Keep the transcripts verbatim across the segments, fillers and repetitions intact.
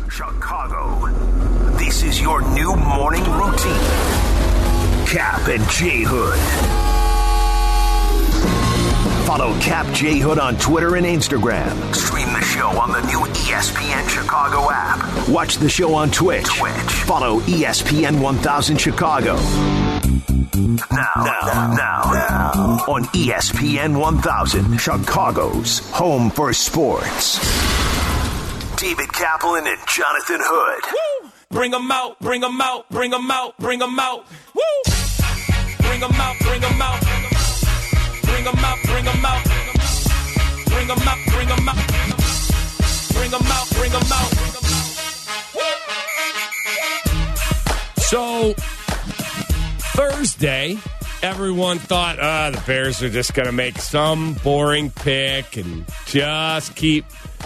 Chicago. This is your new morning routine. Cap and J Hood. Follow Cap J Hood on Twitter and Instagram. Stream the show on the new E S P N Chicago app. Watch the show on Twitch. Twitch. Follow E S P N one thousand Chicago. Now, now, now, now, on E S P N one thousand, Chicago's home for sports. David Kaplan and Jonathan Hood. Woo! Bring them out, bring them out, bring them out, bring them out. Woo! Bring them out, bring them out. Bring them out, bring them out. Bring them out, bring them out. Bring them out, bring them out. So, Thursday, everyone thought, ah, the Bears are just going to make some boring pick and just keep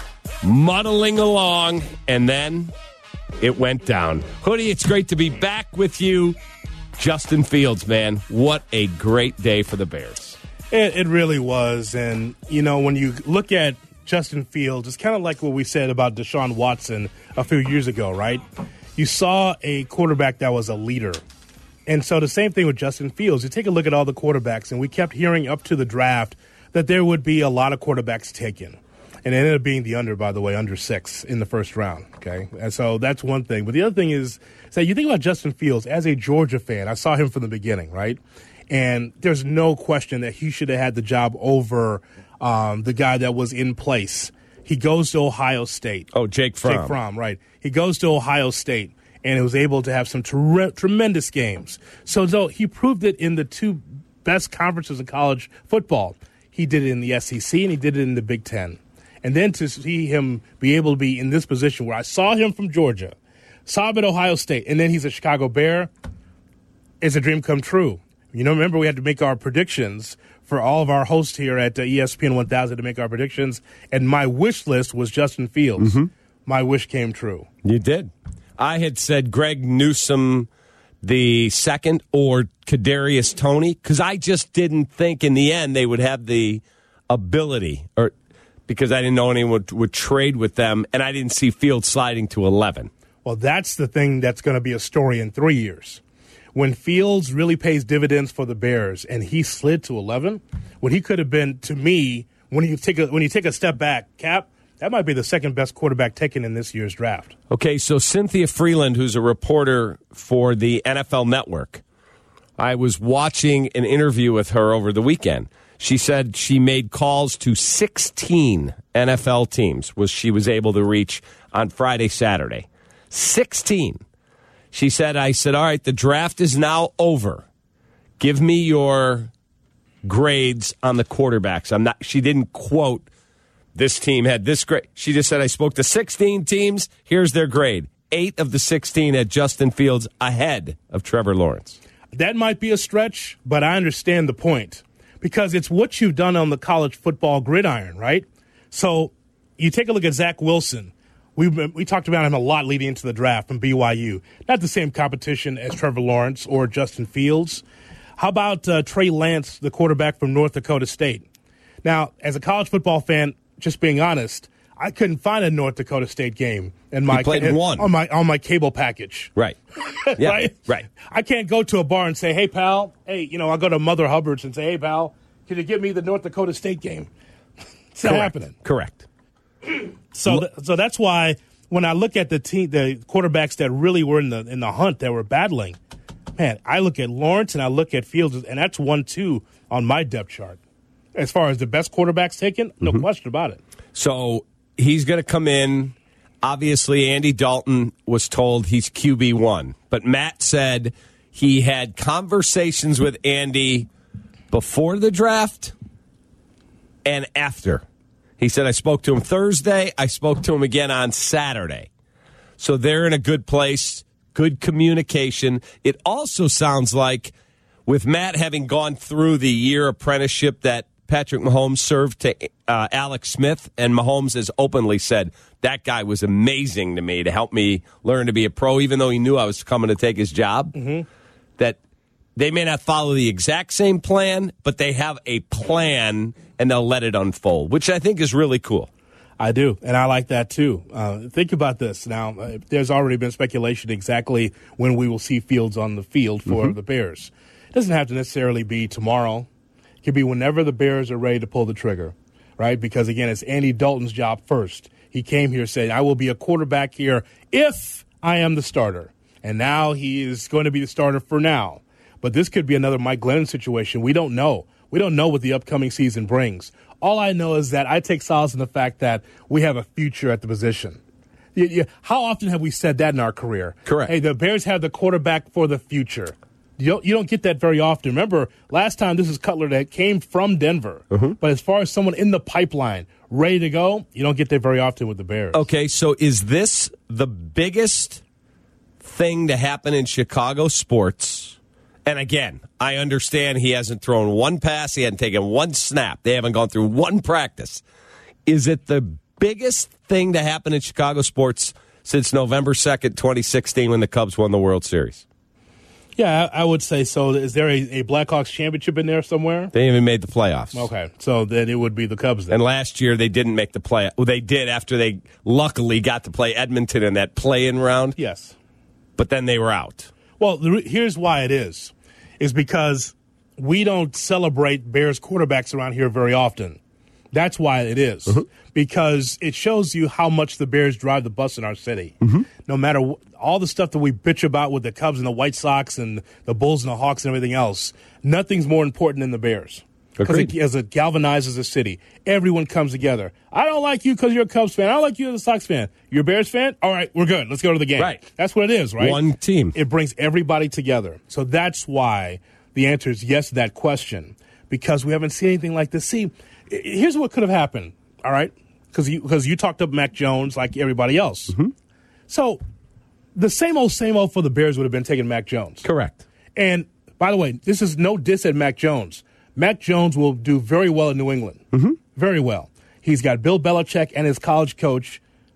muddling along. And then it went down. Hoodie, it's great to be back with you. Justin Fields, man, what a great day for the Bears. It, it really was. And, you know, when you look at Justin Fields, it's kind of like what we said about Deshaun Watson a few years ago, right? You saw a quarterback that was a leader. And so the same thing with Justin Fields. You take a look at all the quarterbacks, and we kept hearing up to the draft that there would be a lot of quarterbacks taken. And it ended up being the under, by the way, under six in the first round, okay? And so that's one thing. But the other thing is, say, you think about Justin Fields as a Georgia fan. I saw him from the beginning, right? And there's no question that he should have had the job over um, the guy that was in place. He goes to Ohio State. Oh, Jake Fromm. Jake Fromm, right. He goes to Ohio State and was able to have some tre- tremendous games. So, so he proved it in the two best conferences in college football. He did it in the S E C and he did it in the Big Ten. And then to see him be able to be in this position where I saw him from Georgia, saw him at Ohio State, and then he's a Chicago Bear, it's a dream come true. You know, remember we had to make our predictions for all of our hosts here at uh, E S P N one thousand to make our predictions, and my wish list was Justin Fields. Mm-hmm. My wish came true. You did. I had said Greg Newsome the second or Kadarius Toney because I just didn't think in the end they would have the ability, or because I didn't know anyone would, would trade with them, and I didn't see Fields sliding to eleven. Well, that's the thing that's going to be a story in three years. When Fields really pays dividends for the Bears and he slid to eleven, when he could have been, to me, when you take a, when you take a step back, Cap, that might be the second best quarterback taken in this year's draft. Okay, so Cynthia Freeland, who's a reporter for the N F L Network, I was watching an interview with her over the weekend. She said she made calls to sixteen N F L teams, was she was able to reach on Friday, Saturday. sixteen. She said, I said, all right, the draft is now over. Give me your grades on the quarterbacks. I'm not. She didn't quote this team had this grade. She just said, I spoke to sixteen teams. Here's their grade. Eight of the sixteen had Justin Fields ahead of Trevor Lawrence. That might be a stretch, but I understand the point because it's what you've done on the college football gridiron, right? So you take a look at Zach Wilson. We we talked about him a lot leading into the draft from B Y U. Not the same competition as Trevor Lawrence or Justin Fields. How about uh, Trey Lance, the quarterback from North Dakota State? Now, as a college football fan, just being honest, I couldn't find a North Dakota State game in my he played in one. on my on my cable package. Right. Yeah, right. Right. I can't go to a bar and say, "Hey, pal, hey, you know, I'll go to Mother Hubbard's and say, "Hey, pal, can you give me the North Dakota State game?" It's not Correct. happening. Correct. So, th- so that's why when I look at the team, the quarterbacks that really were in the in the hunt that were battling, man, I look at Lawrence and I look at Fields, and that's one two on my depth chart. As far as the best quarterbacks taken, no mm-hmm. question about it. So he's going to come in. Obviously, Andy Dalton was told he's Q B one, but Matt said he had conversations with Andy before the draft and after. He said, I spoke to him Thursday. I spoke to him again on Saturday. So they're in a good place, good communication. It also sounds like with Matt having gone through the year apprenticeship that Patrick Mahomes served to uh, Alex Smith, and Mahomes has openly said, that guy was amazing to me to help me learn to be a pro, even though he knew I was coming to take his job, mm-hmm. that they may not follow the exact same plan, but they have a plan, and they'll let it unfold, which I think is really cool. I do, and I like that too. Uh, think about this. Now, uh, there's already been speculation exactly when we will see Fields on the field for Mm-hmm. the Bears. It doesn't have to necessarily be tomorrow. It could be whenever the Bears are ready to pull the trigger, right? Because, again, it's Andy Dalton's job first. He came here saying, I will be a quarterback here if I am the starter. And now he is going to be the starter for now. But this could be another Mike Glennon situation. We don't know. We don't know what the upcoming season brings. All I know is that I take solace in the fact that we have a future at the position. You, you, how often have we said that in our career? Correct. Hey, the Bears have the quarterback for the future. You don't, you don't get that very often. Remember, last time this is Cutler that came from Denver. Mm-hmm. But as far as someone in the pipeline, ready to go, you don't get that very often with the Bears. Okay, so is this the biggest thing to happen in Chicago sports? And again, I understand he hasn't thrown one pass, he hasn't taken one snap, they haven't gone through one practice. Is it the biggest thing to happen in Chicago sports since November second, twenty sixteen, when the Cubs won the World Series? Yeah, I, I would say so. Is there a, a Blackhawks championship in there somewhere? They even made the playoffs. Okay, so then it would be the Cubs then. And last year they didn't make the play. Well, they did after they luckily got to play Edmonton in that play-in round. Yes. But then they were out. Well, the, here's why it is. Is because we don't celebrate Bears quarterbacks around here very often. That's why it is. Mm-hmm. Because it shows you how much the Bears drive the bus in our city. Mm-hmm. No matter wh- all the stuff that we bitch about with the Cubs and the White Sox and the Bulls and the Hawks and everything else, nothing's more important than the Bears. Because it, as it galvanizes the city. Everyone comes together. I don't like you because you're a Cubs fan. I don't like you as a Sox fan. You're a Bears fan? All right, we're good. Let's go to the game. Right. That's what it is, right? One team. It brings everybody together. So that's why the answer is yes to that question, because we haven't seen anything like this. See, here's what could have happened, all right? Because you, because you talked up Mac Jones like everybody else. Mm-hmm. So the same old, same old for the Bears would have been taking Mac Jones. Correct. And, by the way, this is no diss at Mac Jones. Mac Jones will do very well in New England. Mm-hmm. Very well. He's got Bill Belichick, and his college coach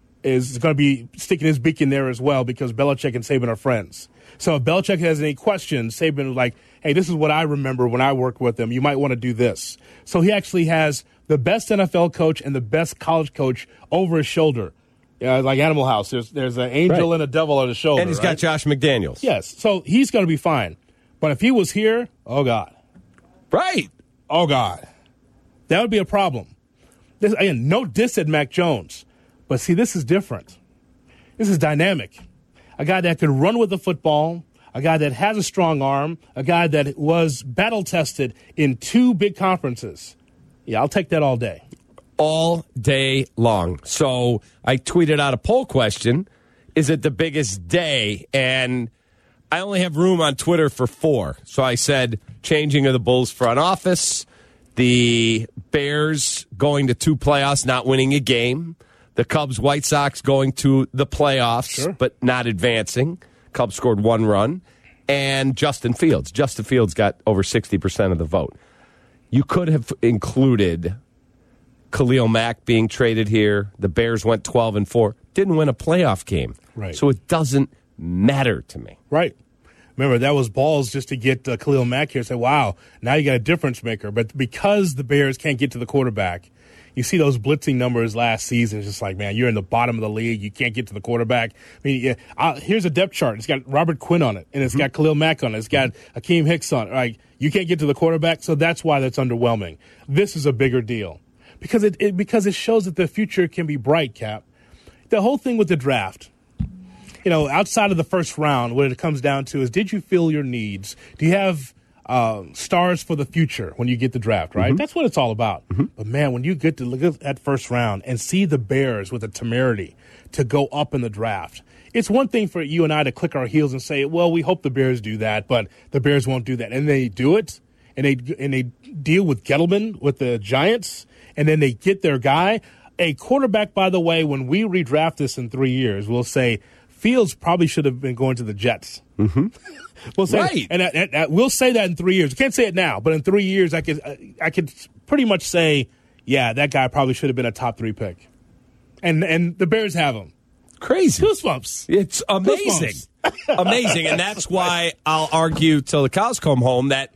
is going to be sticking his beak in there as well because Belichick and Saban are friends. So if Belichick has any questions, Saban is like, hey, this is what I remember when I worked with them. You might want to do this. So he actually has the best N F L coach and the best college coach over his shoulder. Yeah, like Animal House. There's there's an angel right. and a devil on his shoulder. And he's right? got Josh McDaniels. Yes. So he's going to be fine. But if he was here, oh, God. Right. Oh, God. That would be a problem. This, again, no diss at Mac Jones. But see, this is different. This is dynamic. A guy that could run with the football, a guy that has a strong arm, a guy that was battle-tested in two big conferences. Yeah, I'll take that all day. All day long. So I tweeted out a poll question. Is it the biggest day? And I only have room on Twitter for four. So I said changing of the Bulls front office, the Bears going to two playoffs, not winning a game, the Cubs, White Sox going to the playoffs, sure. but not advancing. Cubs scored one run. And Justin Fields. Justin Fields got over sixty percent of the vote. You could have included Khalil Mack being traded here. The Bears went twelve and four. Didn't win a playoff game. Right. So it doesn't matter to me. Right. Remember, that was balls just to get uh, Khalil Mack here and say, wow, now you got a difference maker. But because the Bears can't get to the quarterback, you see those blitzing numbers last season. It's just like, man, you're in the bottom of the league. You can't get to the quarterback. I mean, yeah, uh, here's a depth chart. It's got Robert Quinn on it, and it's mm-hmm. got Khalil Mack on it. It's got Akeem Hicks on it. Like, you can't get to the quarterback, so that's why that's underwhelming. This is a bigger deal because it, it because it shows that the future can be bright, Cap. The whole thing with the draft, you know, outside of the first round, what it comes down to is, did you fill your needs? Do you have uh, stars for the future when you get the draft, right? Mm-hmm. That's what it's all about. Mm-hmm. But, man, when you get to look at that first round and see the Bears with the temerity to go up in the draft, it's one thing for you and I to click our heels and say, well, we hope the Bears do that, but the Bears won't do that. And they do it, and they and they deal with Gettleman with the Giants, and then they get their guy. A quarterback, by the way, when we redraft this in three years, we'll say Fields probably should have been going to the Jets. Mm-hmm. We'll say, right. and I, I, we'll say that in three years. We can't say it now, but in three years, I could I could pretty much say, yeah, that guy probably should have been a top three pick. And and the Bears have him. Crazy. Goosebumps. It's amazing. Goosebumps. Amazing. And that's why I'll argue till the cows come home that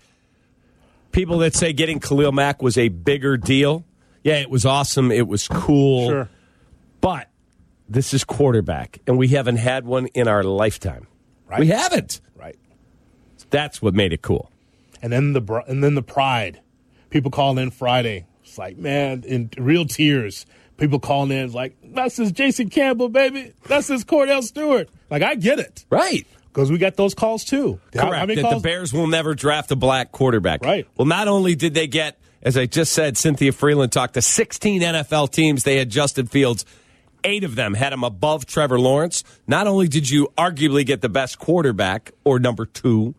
people that say getting Khalil Mack was a bigger deal, yeah, it was awesome. It was cool. Sure. But this is quarterback, and we haven't had one in our lifetime. Right. We haven't. Right. That's what made it cool. And then the br- and then the pride. People calling in Friday. It's like, man, in real tears. People calling in like, that's his Jason Campbell, baby. That's his Cordell Stewart. Like, I get it. Right. Because we got those calls, too. Correct. How, how many that calls? the Bears will never draft a black quarterback. Right. Well, not only did they get, as I just said, Cynthia Freeland talked to sixteen N F L teams. They had Justin Fields. Eight of them had him above Trevor Lawrence. Not only did you arguably get the best quarterback, or number two,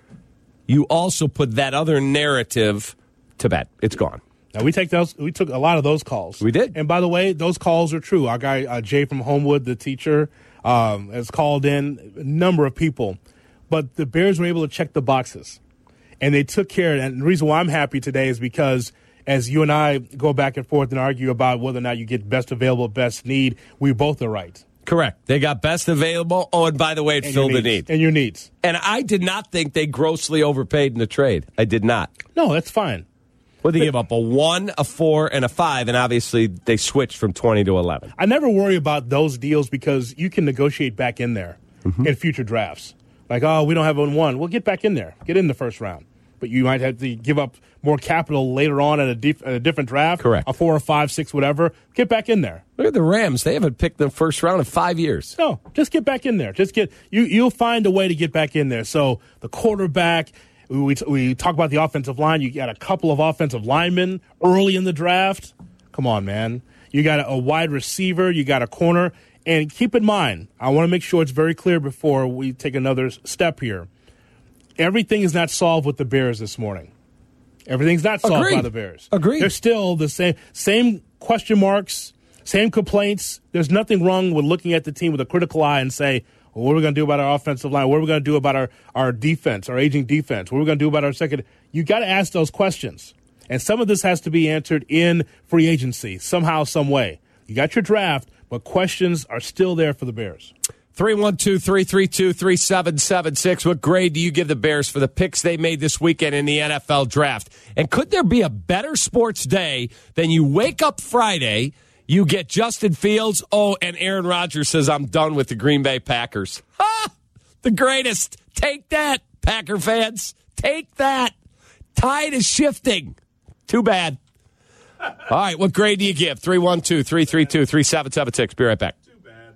you also put that other narrative to bed. It's gone. Now, we take those. We took a lot of those calls. We did. And by the way, those calls are true. Our guy, uh, Jay from Homewood, the teacher, um, has called in a number of people. But the Bears were able to check the boxes. And they took care. And the reason why I'm happy today is because as you and I go back and forth and argue about whether or not you get best available, best need, we both are right. Correct. They got best available. Oh, and by the way, it And filled your the needs. need. And your needs. And I did not think they grossly overpaid in the trade. I did not. No, that's fine. Well, they give up a one, a four, and a five, and obviously they switched from twenty to eleven. I never worry about those deals because you can negotiate back in there Mm-hmm. in future drafts. Like, oh, we don't have one one. Well, get back in there. Get in the first round. But you might have to give up more capital later on at a, def- at a different draft. Correct. A four or five, six, whatever. Get back in there. Look at the Rams. They haven't picked the first round in five years. No, just get back in there. Just get you. You'll find a way to get back in there. So the quarterback. We we talk about the offensive line. You got a couple of offensive linemen early in the draft. Come on, man. You got a, a wide receiver. You got a corner. And keep in mind, I want to make sure it's very clear before we take another step here. Everything is not solved with the Bears this morning. Everything's not solved Agreed. by the Bears. Agreed. There's still the same same question marks, same complaints. There's nothing wrong with looking at the team with a critical eye and say, well, what are we going to do about our offensive line? What are we going to do about our, our defense, our aging defense? What are we going to do about our second? You got to ask those questions. And some of this has to be answered in free agency, somehow, some way. You got your draft, but questions are still there for the Bears. three one two, three three two, three seven seven six. What grade do you give the Bears for the picks they made this weekend in the N F L draft? And could there be a better sports day than you wake up Friday, you get Justin Fields, oh, and Aaron Rodgers says, I'm done with the Green Bay Packers. Ha! The greatest. Take that, Packer fans. Take that. Tide is shifting. Too bad. All right, what grade do you give? three one two, three three two, three seven seven six. Be right back.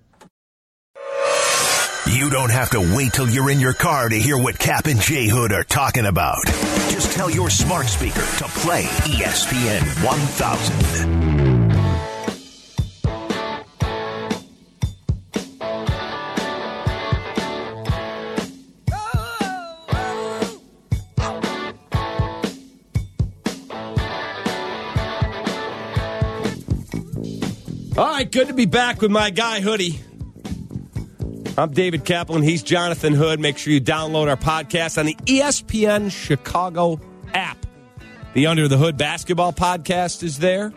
You don't have to wait till you're in your car to hear what Cap and J Hood are talking about. Just tell your smart speaker to play E S P N one thousand. All right, good to be back with my guy, Hoodie. I'm David Kaplan. He's Jonathan Hood. Make sure you download our podcast on the E S P N Chicago app. The Under the Hood basketball podcast is there.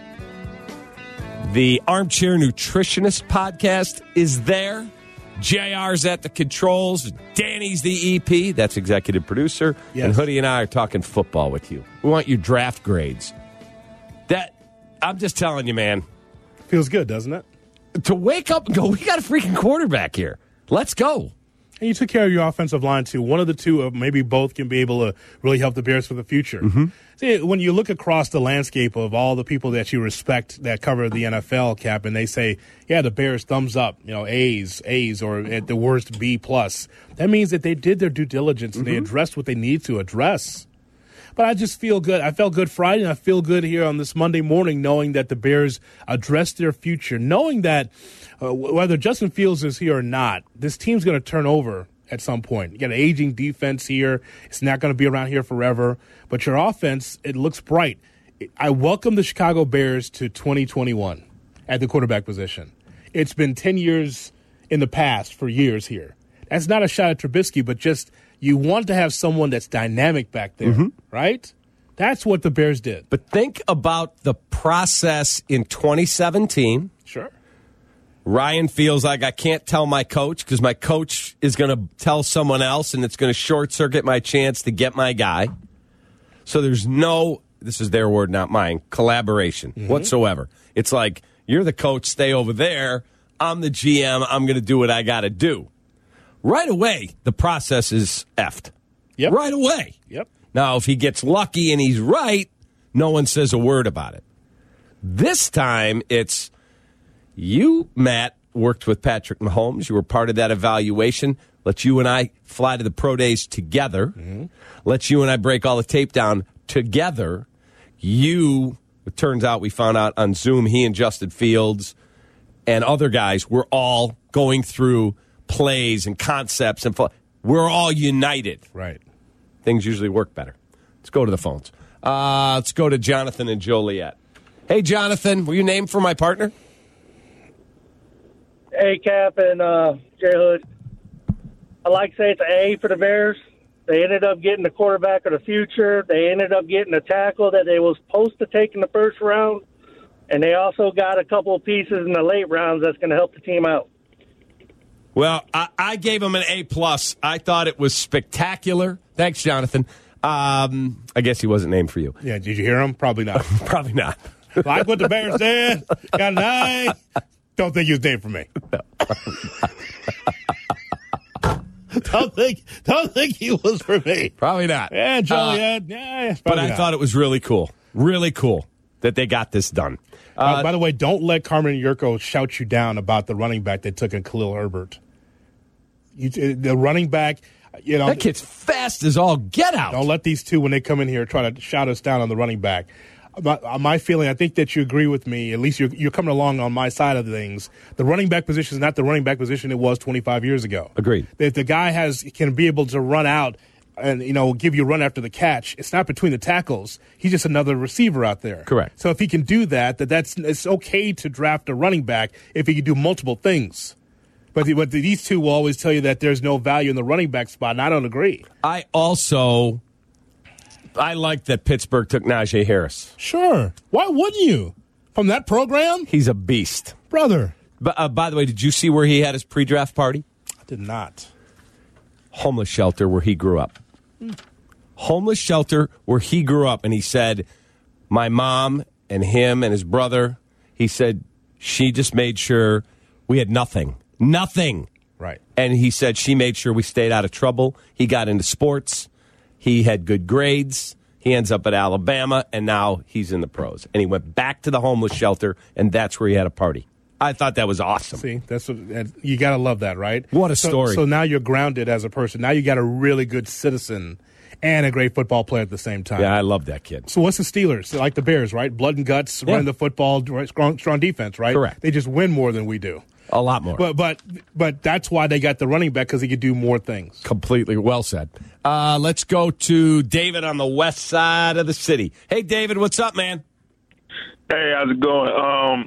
The Armchair Nutritionist podcast is there. J R's at the controls. Danny's the E P. That's executive producer. Yes. And Hoodie and I are talking football with you. We want your draft grades. That I'm just telling you, man. Feels good, doesn't it? To wake up and go, we got a freaking quarterback here. Let's go. And you took care of your offensive line, too. One of the two, or maybe both, can be able to really help the Bears for the future. Mm-hmm. See, when you look across the landscape of all the people that you respect that cover the N F L, Cap, and they say, yeah, the Bears, thumbs up, you know, A's, A's, or at the worst, B plus. That means that they did their due diligence and mm-hmm. they addressed what they need to address. But I just feel good. I felt good Friday, and I feel good here on this Monday morning knowing that the Bears addressed their future, knowing that uh, whether Justin Fields is here or not, this team's going to turn over at some point. You got an aging defense here. It's not going to be around here forever. But your offense, it looks bright. I welcome the Chicago Bears to twenty twenty-one at the quarterback position. It's been ten years in the past for years here. That's not a shot at Trubisky, but just – you want to have someone that's dynamic back there, mm-hmm. right? That's what the Bears did. But think about the process in twenty seventeen. Sure. Ryan feels like I can't tell my coach because my coach is going to tell someone else, and it's going to short-circuit my chance to get my guy. So there's no, this is their word, not mine, collaboration mm-hmm. whatsoever. It's like You're the coach. Stay over there. I'm the G M. I'm going to do what I got to do. Right away, the process is effed. Yep. Right away. Yep. Now, if he gets lucky and he's right, no one says a word about it. This time, it's you, Matt, worked with Patrick Mahomes. You were part of that evaluation. Let you and I fly to the pro days together. Mm-hmm. Let you and I break all the tape down together. You, it turns out we found out on Zoom, he and Justin Fields and other guys were all going through plays and concepts. And we're all united. Right. Things usually work better. Let's go to the phones. Uh, let's go to Jonathan and Joliet. Hey, Jonathan, were you named for my partner? Hey, Cap and uh, J Hood. I like to say it's an A for the Bears. They ended up getting the quarterback of the future. They ended up getting a tackle that they were supposed to take in the first round. And they also got a couple of pieces in the late rounds that's going to help the team out. Well, I, I gave him an A plus. I thought it was spectacular. Thanks, Jonathan. Um, I guess he wasn't named for you. Yeah, did you hear him? Probably not. Probably not. Like what the Bears did. Got an eye. Don't think he was named for me. don't think don't think he was for me. Probably not. Yeah, Joliet. Uh, yeah, but I not. thought it was really cool. Really cool that they got this done. Uh, uh, by the way, don't let Carmen Yurko shout you down about the running back they took in Khalil Herbert. You, the running back, you know. That kid's fast as all get out. Don't let these two, when they come in here, try to shout us down on the running back. My, my feeling, I think that you agree with me, at least you're, you're coming along on my side of things. The running back position is not the running back position it was twenty-five years ago. Agreed. If the guy has can be able to run out and, you know, give you a run after the catch, it's not between the tackles. He's just another receiver out there. Correct. So if he can do that, that that's it's okay to draft a running back if he can do multiple things. But, the, but these two will always tell you that there's no value in the running back spot, and I don't agree. I also... I like that Pittsburgh took Najee Harris. Sure. Why wouldn't you? From that program? He's a beast. Brother. But, uh, by the way, did you see where he had his pre-draft party? I did not. Homeless shelter where he grew up. Hmm. Homeless shelter where he grew up. And he said, my mom and him and his brother, he said, she just made sure we had nothing. Nothing. Right. And he said she made sure we stayed out of trouble. He got into sports. He had good grades. He ends up at Alabama, and now he's in the pros. And he went back to the homeless shelter, and that's where he had a party. I thought that was awesome. See, that's what, you got to love that, right? What a so, story. So now you're grounded as a person. Now you got a really good citizen and a great football player at the same time. Yeah, I love that kid. So what's the Steelers? They're like the Bears, right? Blood and guts, yeah. running the football, strong, strong defense, right? Correct. They just win more than we do. A lot more. But but but that's why they got the running back, because he could do more things. Completely well said. Uh, let's go to David on the west side of the city. Hey, David, what's up, man? Hey, how's it going? Um,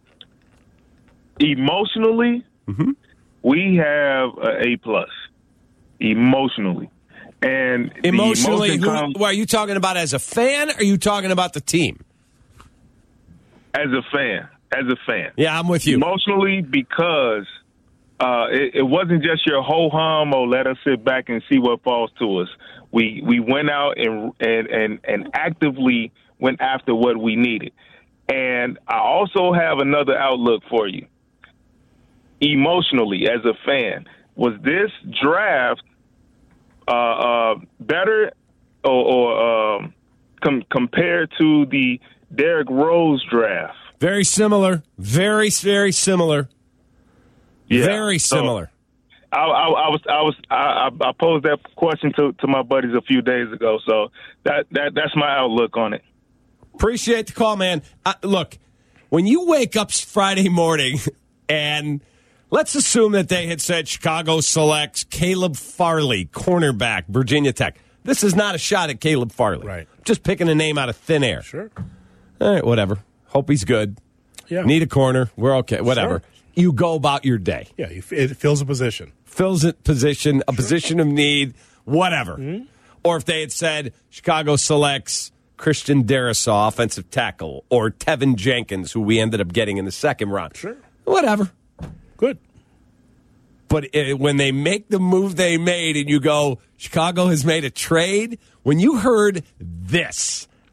emotionally, mm-hmm. we have an A plus. Emotionally, and emotionally, the who, comes, well, are you talking about as a fan? Or are you talking about the team? As a fan. As a fan. Yeah, I'm with you. Emotionally, because uh, it, it wasn't just your ho-hum or let us sit back and see what falls to us. We we went out and, and, and, and actively went after what we needed. And I also have another outlook for you. Emotionally, as a fan, was this draft uh, uh, better or, or um, com- compared to the Derrick Rose draft? Very similar. Very, very similar. Yeah. Very similar. So I, I, I was, I was, I, I posed that question to, to my buddies a few days ago. So that, that that's my outlook on it. Appreciate the call, man. Uh, look, when you wake up Friday morning and let's assume that they had said Chicago selects Caleb Farley, cornerback, Virginia Tech. This is not a shot at Caleb Farley. Right. Just picking a name out of thin air. Sure. All right, whatever. Hope he's good. Yeah. Need a corner. We're okay. Whatever. Sure. You go about your day. Yeah, it fills a position. Fills a position, a sure. position of need, whatever. Mm-hmm. Or if they had said Chicago selects Christian Darrisaw, offensive tackle, or Tevin Jenkins, who we ended up getting in the second round. Sure. Whatever. Good. But it, when they make the move they made and you go, Chicago has made a trade, when you heard this,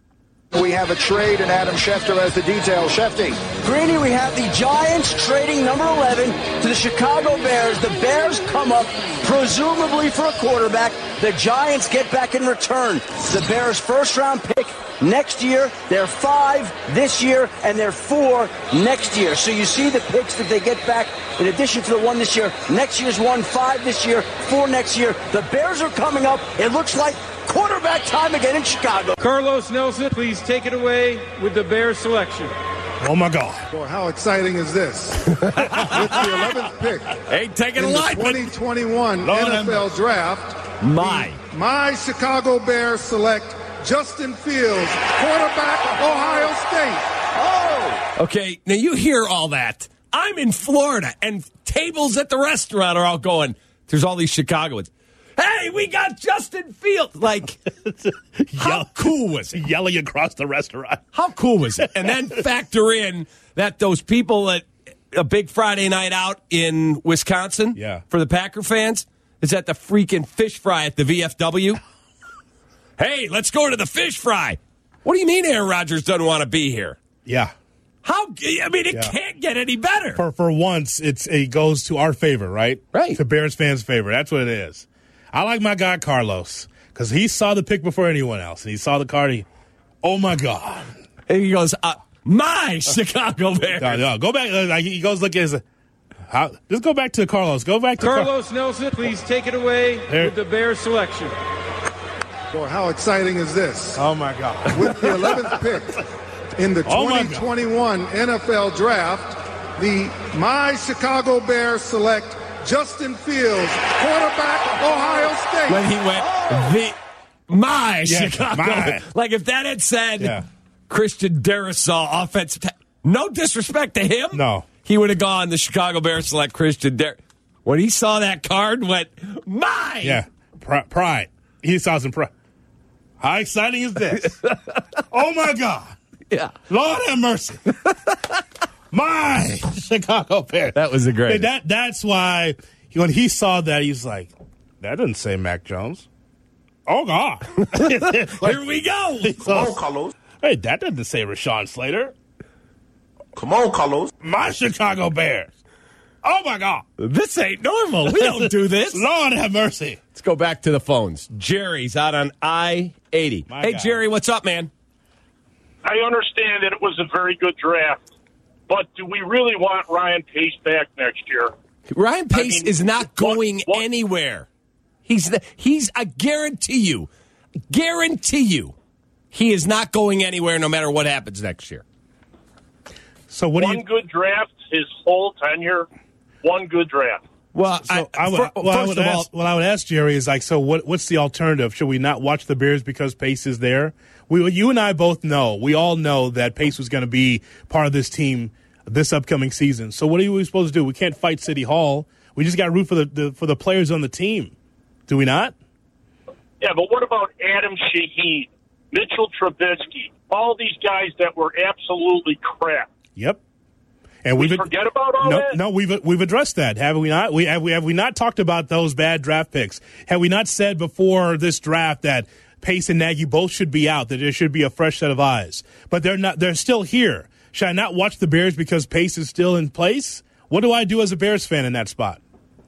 We have a trade, and Adam Schefter has the details. Shefty. Greeny, we have the Giants trading number eleven to the Chicago Bears. The Bears come up, presumably for a quarterback. The Giants get back in return the Bears' first-round pick next year. They're five this year, and they're four next year. So you see the picks that they get back in addition to the one this year. Next year's one, five this year, four next year. The Bears are coming up. It looks like quarterback time again in Chicago. Carlos Nelson, please take it away with the Bears selection. Oh, my God. Boy, how exciting is this? With the eleventh pick Ain't taking in a the line, twenty twenty-one Lord N F L Draft, My. the, my Chicago Bears select Justin Fields, quarterback, Ohio State. Oh! Okay, now you hear all that. I'm in Florida, and tables at the restaurant are all going, there's all these Chicagoans. Hey, we got Justin Fields. Like, how cool was it? Yelling across the restaurant. How cool was it? And then factor in that those people at a big Friday night out in Wisconsin yeah. for the Packer fans is at the freaking fish fry at the V F W. Hey, let's go to the fish fry. What do you mean Aaron Rodgers doesn't want to be here? Yeah. How? I mean, it Yeah. can't get any better. For for once, it's it goes to our favor, right? Right. To Bears fans' favor. That's what it is. I like my guy Carlos because he saw the pick before anyone else, and he saw the card. He, oh my God! And he goes, uh, "My Chicago Bears." No, no, go back. Like, he goes look at his. How, just go back to Carlos. Go back to Carlos Car- Nelson, please take it away There. with the Bears selection. Boy, how exciting is this? Oh my God! With the eleventh pick in the Oh, my twenty twenty-one N F L Draft, the my Chicago Bears select Justin Fields, quarterback, Ohio State. When he went, the my Yeah, Chicago. my. Like if that had said Yeah. Christian Darrisaw, offensive. Ta- no disrespect to him. No. He would have gone the Chicago Bears select Christian Dar. When he saw that card, went my. Yeah, Pr- pride. He saw some pride. How exciting is this? Oh my God! Yeah. Lord have mercy. My Chicago Bears. That was a great. And that that's why when he saw that, he was like, "That doesn't say Mac Jones." Oh God! Here we go. Come on, Carlos. Hey, that doesn't say Rashawn Slater. Come on, Carlos. My Chicago Bears. Oh my God! This ain't normal. We don't do this. Lord have mercy. Let's go back to the phones. Jerry's out on I eighty. My Hey, God. Jerry, what's up, man? I understand that it was a very good draft, but do we really want Ryan Pace back next year? Ryan Pace I mean, is not going what- what- anywhere. He's the, he's I guarantee you, guarantee you, he is not going anywhere no matter what happens next year. So what One do you? good draft, his whole tenure, one good draft. Well, So I, I would, fir- well, I first would of ask, all, what I would ask Jerry is like, so what? What's the alternative? Should we not watch the Bears because Pace is there? We, you and I both know. We all know that Pace was going to be part of this team this upcoming season. So what are we supposed to do? We can't fight City Hall. We just got to root for the, the for the players on the team. Do we not? Yeah, but what about Adam Shaheen, Mitchell Trubisky, all these guys that were absolutely crap? Yep. And We we've forget about all no, that? No, we've we've addressed that, have we not? We have we have we not talked about those bad draft picks? Have we not said before this draft that Pace and Nagy both should be out, that there should be a fresh set of eyes? But they're not. They're still here. Should I not watch the Bears because Pace is still in place? What do I do as a Bears fan in that spot?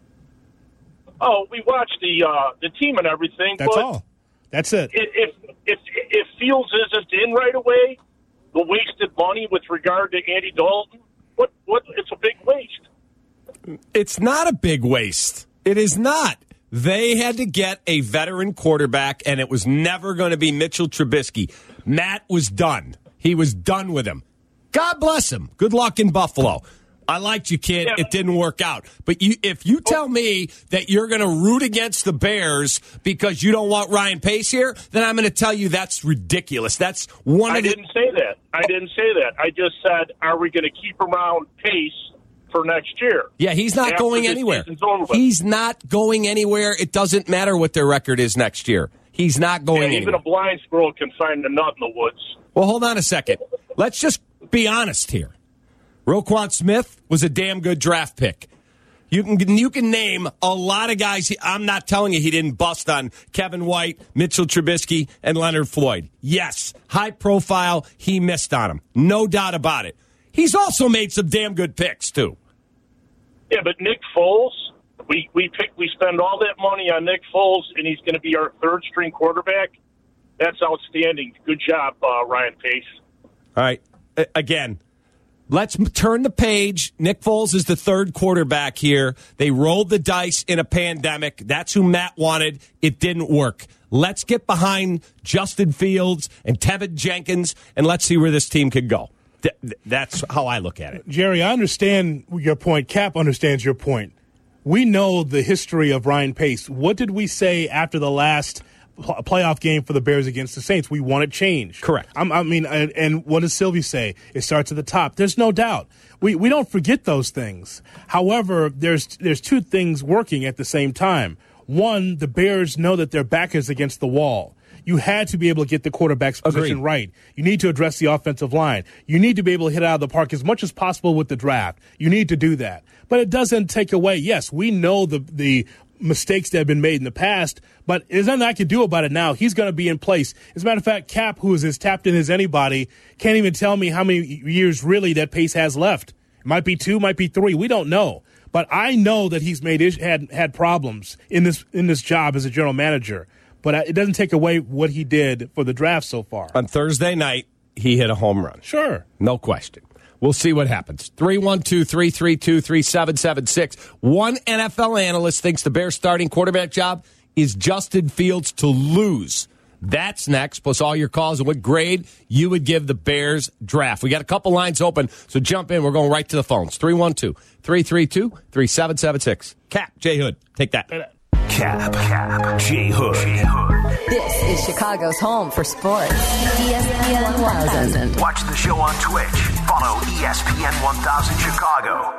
Oh, we watched the uh, the team and everything. That's but all. That's it. If if if Fields isn't in right away, the wasted money with regard to Andy Dalton, what what? It's a big waste. it's not a big waste. It is not. They had to get a veteran quarterback, and it was never going to be Mitchell Trubisky. Matt was done. He was done with him. God bless him. Good luck in Buffalo. I liked you, kid. Yeah. It didn't work out. But you, if you tell me that you're going to root against the Bears because you don't want Ryan Pace here, then I'm going to tell you that's ridiculous. That's one I of the. didn't say that. I didn't say that. I just said, are we going to keep around Pace for next year? Yeah, he's not After going this anywhere. season's over with. He's not going anywhere. It doesn't matter what their record is next year. He's not going And even anywhere. a blind squirrel can find a nut in the woods. Well, hold on a second. Let's just be honest here. Roquan Smith was a damn good draft pick. You can you can name a lot of guys. He, I'm not telling you he didn't bust on Kevin White, Mitchell Trubisky, and Leonard Floyd. Yes, high profile. He missed on him. No doubt about it. He's also made some damn good picks too. Yeah, but Nick Foles, we we pick we spend all that money on Nick Foles, and he's going to be our third string quarterback. That's outstanding. Good job, uh, Ryan Pace. All right, A- again. Let's turn the page. Nick Foles is the third quarterback here. They rolled the dice in a pandemic. That's who Matt wanted. It didn't work. Let's get behind Justin Fields and Tevin Jenkins, and let's see where this team could go. Th- that's how I look at it. Jerry, I understand your point. Cap understands your point. We know the history of Ryan Pace. What did we say after the last a playoff game for the Bears against the Saints? We want to change. Correct. I'm, I mean, and, and what does Sylvie say? It starts at the top. There's no doubt. We we don't forget those things. However, there's there's two things working at the same time. One, the Bears know that their back is against the wall. You had to be able to get the quarterback's position Agreed. right. You need to address the offensive line. You need to be able to hit it out of the park as much as possible with the draft. You need to do that. But it doesn't take away. Yes, we know the the mistakes that have been made in the past, but there's nothing I can do about it now. He's going to be in place. As a matter of fact, Cap, who is as tapped in as anybody, can't even tell me how many years really that Pace has left. It might be two, might be three. We don't know. But I know that he's made had had problems in this in this job as a general manager. But it doesn't take away what he did for the draft so far. On Thursday night, he hit a home run. Sure. No question. We'll see what happens. three one two, three three two, three seven seven six. One N F L analyst thinks the Bears' starting quarterback job is Justin Fields to lose. That's next, plus all your calls and what grade you would give the Bears draft. We got a couple lines open, so jump in. We're going right to the phones. three one two, three three two, three seven seven six. Cap, Jay Hood, take that. Cap, Cap, Jay Hood. This is Chicago's home for sports. E S P N one thousand. Watch the show on Twitch. Follow E S P N one thousand Chicago.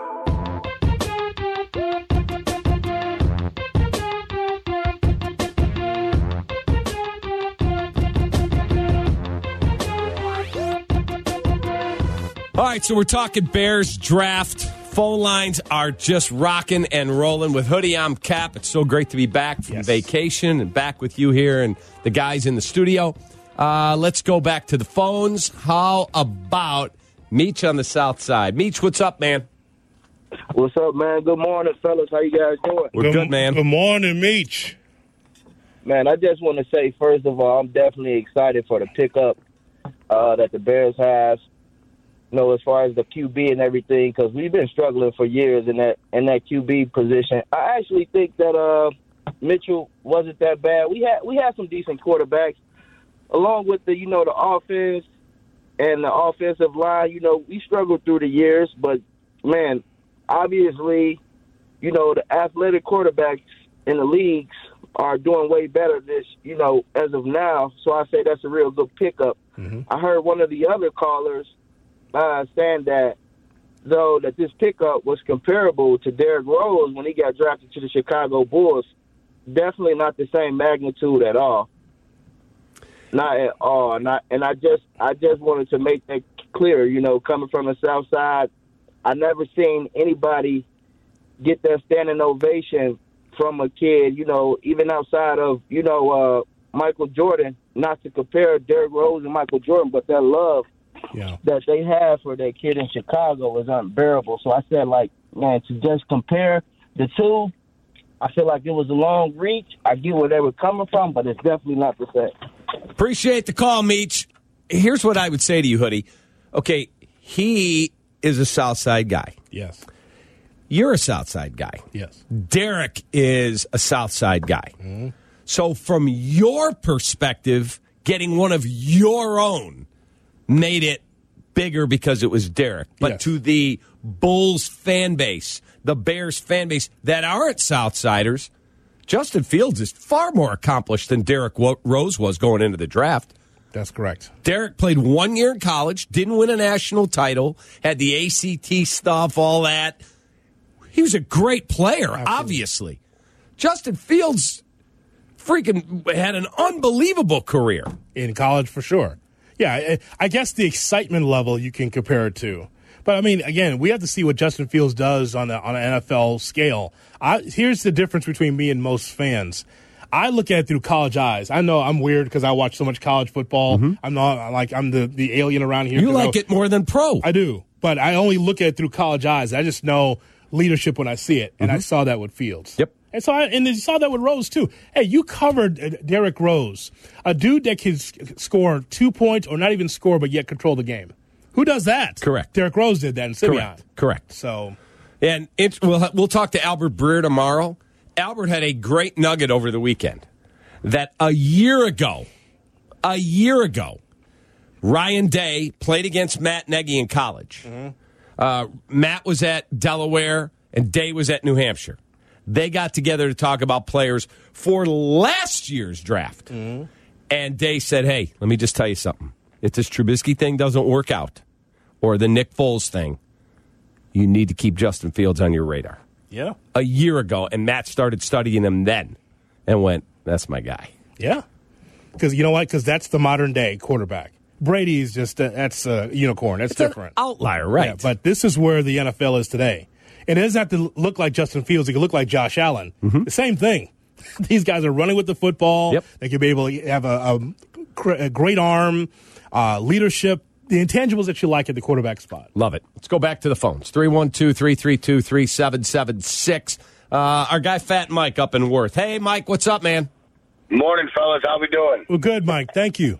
All right, so we're talking Bears draft. Phone lines are just rocking and rolling. With Hoodie, I'm Cap. It's so great to be back from yes. vacation and back with you here and the guys in the studio. Uh, let's go back to the phones. How about Meech on the south side? Meech, what's up, man? What's up, man? Good morning, fellas. How you guys doing? We're good, good man. Good morning, Meech. Man, I just want to say, first of all, I'm definitely excited for the pickup uh, that the Bears have. You know, as far as the Q B and everything, because we've been struggling for years in that in that Q B position. I actually think that uh, Mitchell wasn't that bad. We had we had some decent quarterbacks, along with the you know the offense and the offensive line. You know, we struggled through the years, but man, obviously, you know the athletic quarterbacks in the leagues are doing way better this you know as of now. So I say that's a real good pickup. Mm-hmm. I heard one of the other callers Uh, saying that, though, that this pickup was comparable to Derrick Rose when he got drafted to the Chicago Bulls. Definitely not the same magnitude at all. Not at all. Not, and I just I just wanted to make that clear, you know, coming from the South Side, I never seen anybody get that standing ovation from a kid, you know, even outside of, you know, uh, Michael Jordan, not to compare Derrick Rose and Michael Jordan, but that love Yeah. that they have for that kid in Chicago is unbearable. So I said, like, man, to just compare the two, I feel like it was a long reach. I get where they were coming from, but it's definitely not the same. Appreciate the call, Meech. Here's what I would say to you, Hoodie. Okay, he is a Southside guy. Yes. You're a Southside guy. Yes. Derek is a Southside guy. Mm-hmm. So from your perspective, getting one of your own made it bigger because it was Derek. But yes. to the Bulls fan base, the Bears fan base that aren't Southsiders, Justin Fields is far more accomplished than Derrick Rose was going into the draft. That's correct. Derek played one year in college, didn't win a national title, had the A C T stuff, all that. He was a great player, Absolutely. obviously. Justin Fields freaking had an unbelievable career. In college, for sure. Yeah, I guess the excitement level you can compare it to. But, I mean, again, we have to see what Justin Fields does on, the, on an N F L scale. I, here's the difference between me and most fans. I look at it through college eyes. I know I'm weird because I watch so much college football. Mm-hmm. I'm not like I'm the, the alien around here. You like I, it more than pro. I do. But I only look at it through college eyes. I just know leadership when I see it. And mm-hmm. I saw that with Fields. Yep. And so I, and you saw that with Rose, too. Hey, you covered Derrick Rose, a dude that can score two points or not even score but yet control the game. Who does that? Correct. Derrick Rose did that in Simeon. Correct. Correct. So, and it, we'll we'll talk to Albert Breer tomorrow. Albert had a great nugget over the weekend that a year ago, a year ago, Ryan Day played against Matt Nagy in college. Mm-hmm. Uh, Matt was at Delaware and Day was at New Hampshire. They got together to talk about players for last year's draft. Mm-hmm. And Day said, hey, let me just tell you something. If this Trubisky thing doesn't work out, or the Nick Foles thing, you need to keep Justin Fields on your radar. Yeah. A year ago, and Matt started studying him then and went, that's my guy. Yeah. Because you know what? Because that's the modern day quarterback. Brady's just, uh, that's a unicorn. That's it's different. An outlier, right. Yeah, but this is where the N F L is today. And it doesn't have to look like Justin Fields. It can look like Josh Allen. Mm-hmm. The same thing. These guys are running with the football. Yep. They can be able to have a, a, a great arm. Uh, leadership, the intangibles that you like at the quarterback spot. Love it. Let's go back to the phones. three one two, three three two, three seven seven six. Uh, our guy Fat Mike up in Worth. Hey, Mike, what's up, man? Morning, fellas. How we doing? Well, good, Mike. Thank you.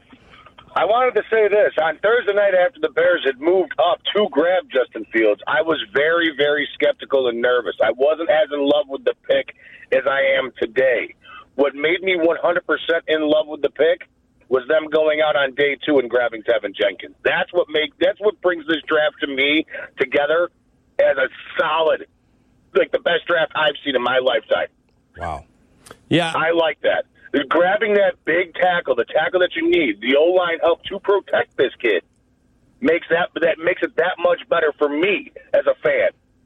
I wanted to say this. On Thursday night after the Bears had moved up to grab Justin Fields, I was very, very skeptical and nervous. I wasn't as in love with the pick as I am today. What made me one hundred percent in love with the pick was them going out on day two and grabbing Tevin Jenkins. That's what make that's what brings this draft to me together as a solid, like the best draft I've seen in my lifetime. Wow. Yeah. I like that. Grabbing that big tackle, the tackle that you need, the O-line help to protect this kid, makes that that makes it that much better for me as a fan.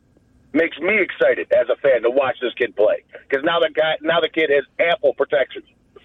Makes me excited as a fan to watch this kid play because now the guy, now the kid has ample protection.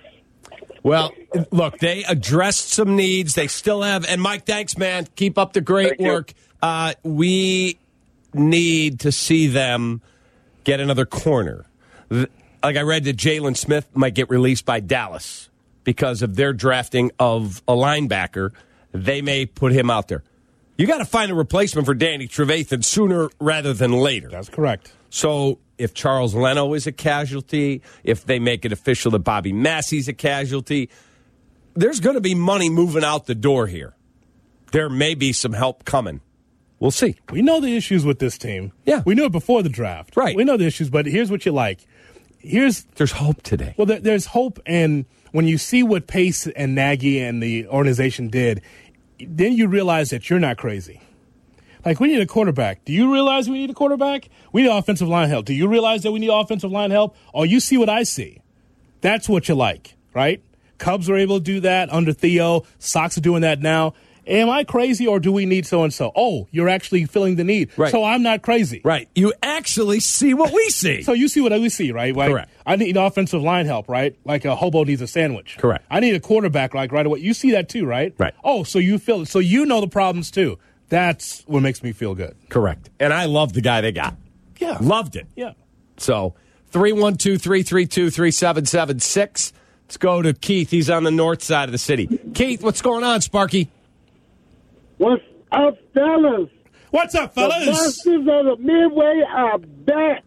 Well, look, they addressed some needs. They still have. And, Mike, thanks, man. Keep up the great Thank work. Uh, we need to see them get another corner. Like I read that Jalen Smith might get released by Dallas because of their drafting of a linebacker. They may put him out there. You got to find a replacement for Danny Trevathan sooner rather than later. That's correct. So if Charles Leno is a casualty, if they make it official that Bobby Massey's a casualty, there's going to be money moving out the door here. There may be some help coming. We'll see. We know the issues with this team. Yeah. We knew it before the draft. Right. We know the issues, but here's what you like. Here's There's hope today. Well, there, there's hope, and when you see what Pace and Nagy and the organization did, then you realize that you're not crazy. Like, we need a quarterback. Do you realize we need a quarterback? We need offensive line help. Do you realize that we need offensive line help? Or you see what I see? That's what you like, right? Cubs were able to do that under Theo. Sox are doing that now. Am I crazy, or do we need so-and-so? Oh, you're actually filling the need. Right. So I'm not crazy. Right. You actually see what we see. So you see what we see, right? Like, Correct. I need offensive line help, right? Like a hobo needs a sandwich. Correct. I need a quarterback, like, right away. You see that too, right? Right. Oh, so you feel so you know the problems too. That's what makes me feel good. Correct. And I love the guy they got. Yeah. Loved it. Yeah. So three one two, three three two, three seven seven six. Let's go to Keith. He's on the north side of the city. Keith, what's going on, Sparky? What's up, fellas? What's up, fellas? The Monsters of the Midway are back.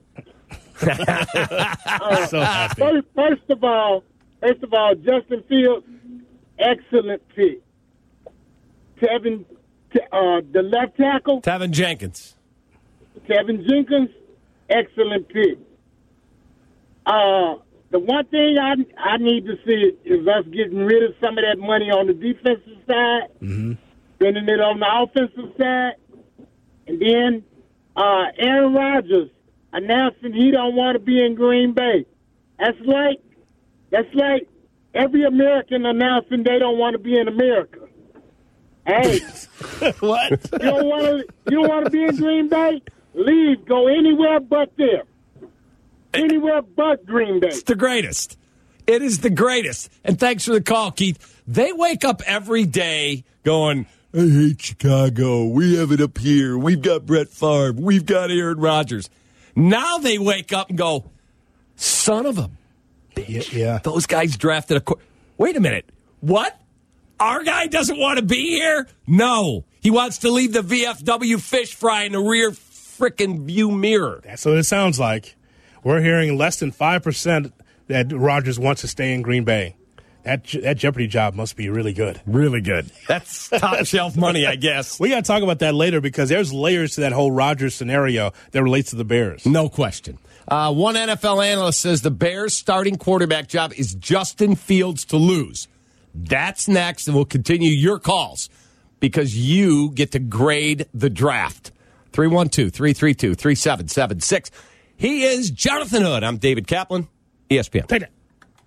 uh, so happy. First, first of all, first of all, Justin Fields, excellent pick. Tevin, uh, the left tackle, Tevin Jenkins. Tevin Jenkins, excellent pick. Uh, the one thing I I need to see is us getting rid of some of that money on the defensive side. Mm-hmm. Spending it on the offensive side, and then uh, Aaron Rodgers announcing he don't want to be in Green Bay. That's like that's like every American announcing they don't want to be in America. Hey, what? You don't want to you don't want to be in Green Bay? Leave. Go anywhere but there. Anywhere but Green Bay. It's the greatest. It is the greatest. And thanks for the call, Keith. They wake up every day going, I hate Chicago. We have it up here. We've got Brett Favre. We've got Aaron Rodgers. Now they wake up and go, son of a bitch. Yeah. Those guys drafted a... Qu- Wait a minute. What? Our guy doesn't want to be here? No. He wants to leave the V F W fish fry in the rear frickin' view mirror. That's what it sounds like. We're hearing less than five percent that Rodgers wants to stay in Green Bay. That that Jeopardy job must be really good. Really good. That's top shelf money, I guess. We got to talk about that later because there's layers to that whole Rodgers scenario that relates to the Bears. No question. Uh, one N F L analyst says the Bears' starting quarterback job is Justin Fields to lose. That's next, and we'll continue your calls because you get to grade the draft. three one two, three three two, three seven seven six. He is Jonathan Hood. I'm David Kaplan, E S P N. Take it.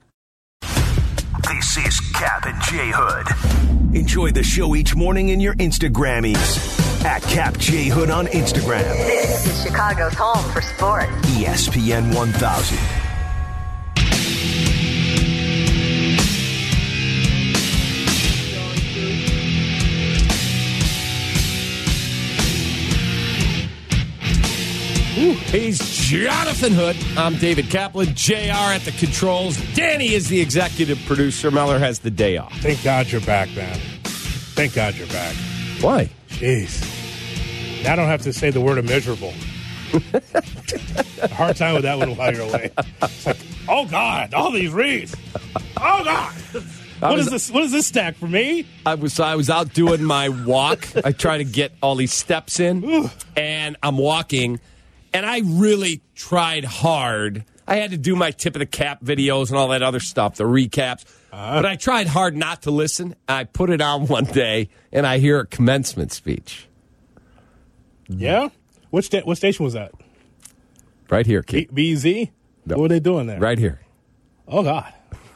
This is Cap and J Hood. Enjoy the show each morning in your Instagrammies. At Cap J Hood on Instagram. This is Chicago's home for sports. E S P N one thousand. He's Jonathan Hood. I'm David Kaplan. J R at the controls. Danny is the executive producer. Mellor has the day off. Thank God you're back, man. Thank God you're back. Why? Jeez. Now I don't have to say the word immeasurable. Hard time with that one while you're away. It's like, oh, God, all these reads. Oh, God. What was, is this? What is this stack for me? I was I was out doing my walk. I try to get all these steps in, and I'm walking, and I really tried hard. I had to do my tip of the cap videos and all that other stuff, the recaps. Uh, but I tried hard not to listen. I put it on one day, and I hear a commencement speech. Yeah? What, sta- what station was that? Right here, kid. B Z? No. What were they doing there? Right here. Oh, God.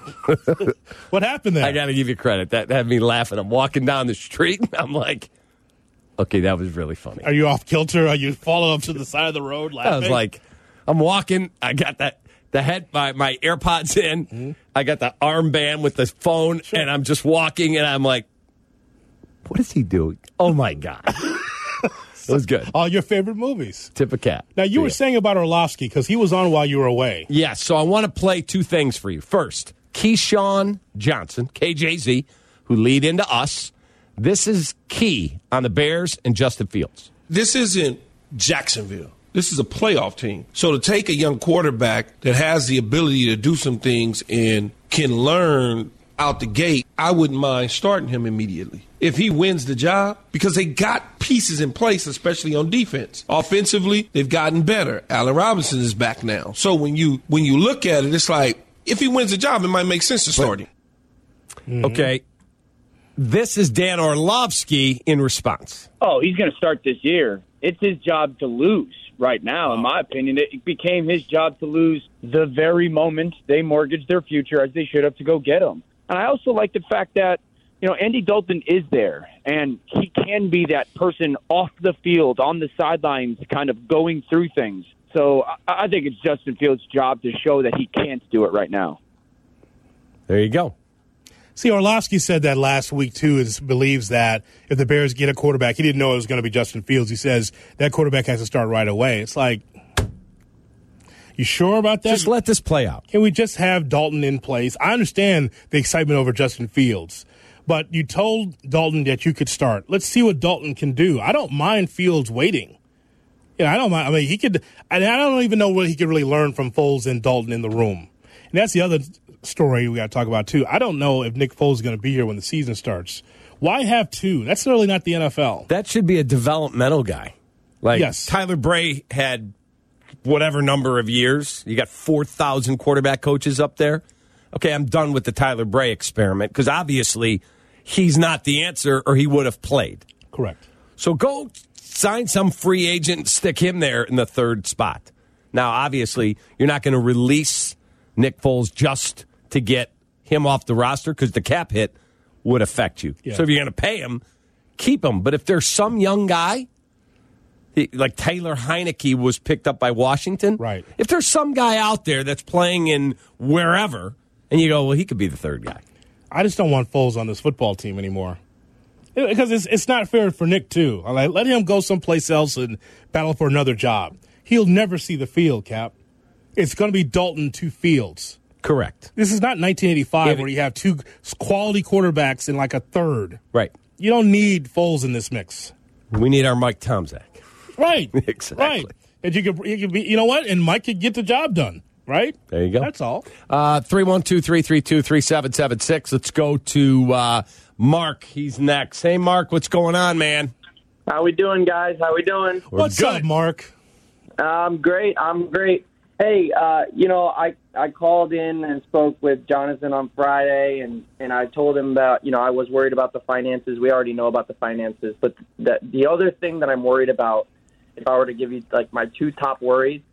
What happened there? I got to give you credit. That had me laughing. I'm walking down the street, and I'm like, okay, that was really funny. Are you off kilter? Are you falling up to the side of the road laughing? I was like, I'm walking. I got that the head, my, my AirPods in. Mm-hmm. I got the armband with the phone, sure. And I'm just walking, and I'm like, what is he doing? Oh, my God. It was good. All your favorite movies. Tip of cap. Now, you yeah. were saying about Orlovsky, because he was on while you were away. Yes, yeah, so I want to play two things for you. First, Keyshawn Johnson, K J Z, who lead into us. This is key on the Bears and Justin Fields. This isn't Jacksonville. This is a playoff team. So to take a young quarterback that has the ability to do some things and can learn out the gate, I wouldn't mind starting him immediately if he wins the job, because they got pieces in place, especially on defense. Offensively, they've gotten better. Allen Robinson is back now. So when you when you look at it, it's like, if he wins the job, it might make sense to start him. Mm-hmm. Okay. This is Dan Orlovsky in response. Oh, he's going to start this year. It's his job to lose right now, in my opinion. It became his job to lose the very moment they mortgaged their future, as they should have, to go get him. And I also like the fact that, you know, Andy Dalton is there, and he can be that person off the field, on the sidelines, kind of going through things. So I think it's Justin Fields' job to show that he can't do it right now. There you go. See, Orlovsky said that last week, too, is believes that if the Bears get a quarterback, he didn't know it was going to be Justin Fields. He says that quarterback has to start right away. It's like, you sure about that? Just let this play out. Can we just have Dalton in place? I understand the excitement over Justin Fields, but you told Dalton that you could start. Let's see what Dalton can do. I don't mind Fields waiting. Yeah, I don't mind. I mean, he could. I don't even know what he could really learn from Foles and Dalton in the room. And that's the other story we got to talk about too. I don't know if Nick Foles is going to be here when the season starts. Why have two? That's really not the N F L. That should be a developmental guy. Like yes. Tyler Bray had whatever number of years. You got four thousand quarterback coaches up there. Okay, I'm done with the Tyler Bray experiment because obviously he's not the answer, or he would have played. Correct. So go sign some free agent, stick him there in the third spot. Now, obviously, you're not going to release Nick Foles just to get him off the roster because the cap hit would affect you. Yeah. So if you're going to pay him, keep him. But if there's some young guy, like Taylor Heineke was picked up by Washington. Right. If there's some guy out there that's playing in wherever, and you go, well, he could be the third guy. I just don't want Foles on this football team anymore. Because it's it's not fair for Nick, too. I'm like, let him go someplace else and battle for another job. He'll never see the field, Cap. It's going to be Dalton to Fields. Correct. This is not nineteen eighty-five If, where you have two quality quarterbacks in like a third. Right. You don't need Foles in this mix. We need our Mike Tomczak. Right. Exactly. Right. And you could, you could be, you know what? And Mike could get the job done. Right? There you go. That's all. Uh, three one two, three three two, three seven seven six. Let's go to uh, Mark. He's next. Hey, Mark, what's going on, man? How we doing, guys? How we doing? We're What's good. up, Mark? I'm great. I'm great. Hey, uh, you know, I, I called in and spoke with Jonathan on Friday, and, and I told him that, you know, I was worried about the finances. We already know about the finances. But the, the other thing that I'm worried about, if I were to give you, like, my two top worries,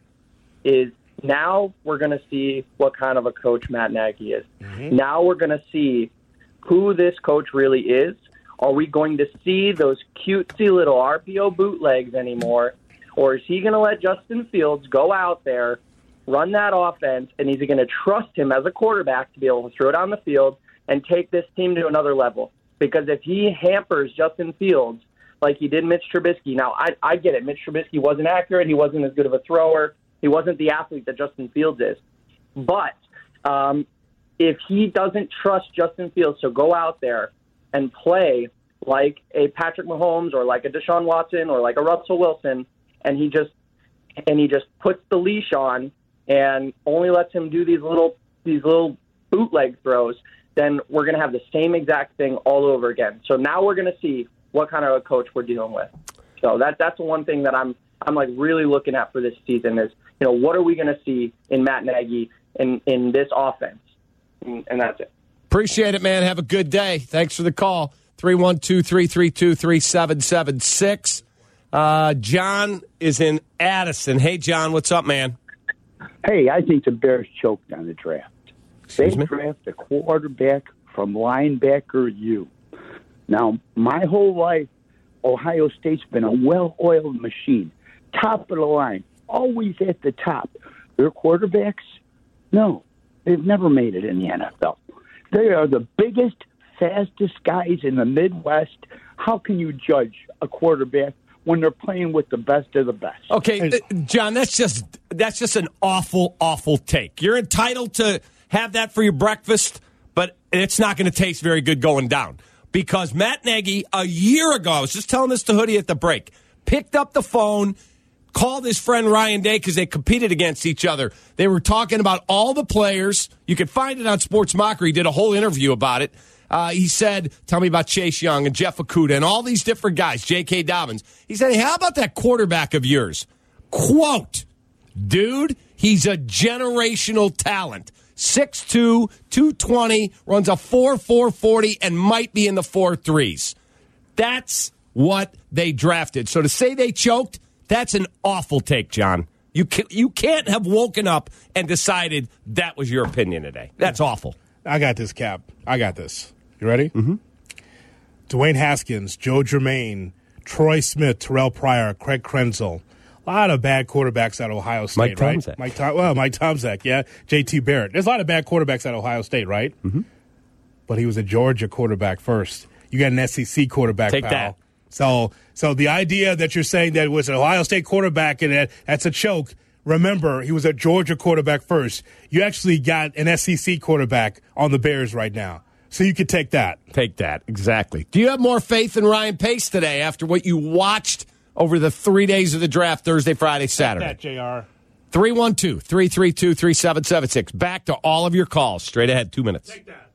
is now we're going to see what kind of a coach Matt Nagy is. Mm-hmm. Now we're going to see who this coach really is. Are we going to see those cutesy little R P O bootlegs anymore? Or is he going to let Justin Fields go out there, run that offense, and is he going to trust him as a quarterback to be able to throw down the field and take this team to another level? Because if he hampers Justin Fields like he did Mitch Trubisky, now I, I get it. Mitch Trubisky wasn't accurate. He wasn't as good of a thrower. He wasn't the athlete that Justin Fields is. But um, if he doesn't trust Justin Fields to go out there and play like a Patrick Mahomes or like a Deshaun Watson or like a Russell Wilson, and he just and he just puts the leash on and only lets him do these little these little bootleg throws, then we're going to have the same exact thing all over again. So now we're going to see what kind of a coach we're dealing with. So that that's the one thing that I'm I'm like really looking at for this season is, you know, what are we going to see in Matt Nagy in, in this offense? And, and that's it. Appreciate it, man. Have a good day. Thanks for the call. three one two, three three two, three seven seven six. Uh, John is in Addison. Hey, John, what's up, man? Hey, I think the Bears choked on the draft. Excuse they me? draft a quarterback from linebacker U. Now, my whole life, Ohio State's been a well-oiled machine. Top of the line, always at the top. Their quarterbacks, no, they've never made it in the N F L. They are the biggest, fastest guys in the Midwest. How can you judge a quarterback when they're playing with the best of the best? Okay, uh, John, that's just that's just an awful, awful take. You're entitled to have that for your breakfast, but it's not going to taste very good going down. Because Matt Nagy, a year ago, I was just telling this to Hoodie at the break, picked up the phone, called his friend Ryan Day because they competed against each other. They were talking about all the players. You can find it on Sports Mockery. He did a whole interview about it. Uh, he said, tell me about Chase Young and Jeff Okudah and all these different guys, J K. Dobbins. He said, hey, how about that quarterback of yours? Quote, dude, he's a generational talent. six two, two twenty, runs a four four forty, and might be in the four threes. That's what they drafted. So to say they choked, that's an awful take, John. You can, you can't have woken up and decided that was your opinion today. That's awful. I got this, Cap. I got this. You ready? Mm-hmm. Dwayne Haskins, Joe Germain, Troy Smith, Terrell Pryor, Craig Krenzel. A lot of bad quarterbacks at Ohio State, Mike right? Tomczak. Mike Tom- well, Mike Tomczak, yeah. J T. Barrett. There's a lot of bad quarterbacks at Ohio State, right? Mm-hmm. But he was a Georgia quarterback first. You got an S E C quarterback, Take pal. that. So, so the idea that you're saying that it was an Ohio State quarterback and that, that's a choke, remember, he was a Georgia quarterback first. You actually got an S E C quarterback on the Bears right now. So you could take that. Take that, exactly. Do you have more faith in Ryan Pace today after what you watched over the three days of the draft, Thursday, Friday, Saturday? Take that, J R. three one two, three three two, three seven seven six. Back to all of your calls. Straight ahead, two minutes. Take that.